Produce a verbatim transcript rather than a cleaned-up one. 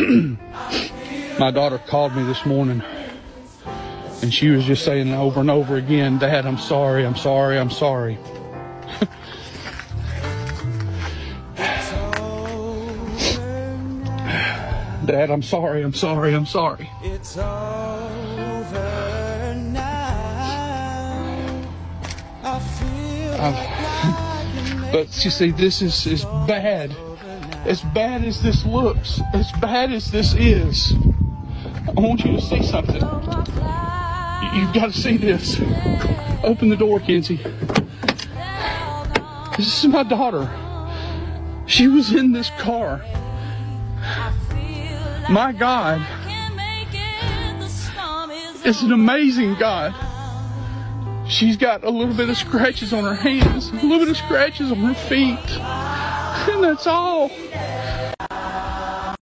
My daughter called me this morning, and she was just saying over and over again, Dad, I'm sorry, I'm sorry, I'm sorry. Dad, I'm sorry, I'm sorry, I'm sorry. It's over now. I feel like but you see, this is as bad. As bad as this looks, as bad as this is, I want you to see something. You've got to see this. Open the door, Kenzie. This is my daughter. She was in this car. My God is an amazing God. She's got a little bit of scratches on her hands, a little bit of scratches on her feet, and that's all.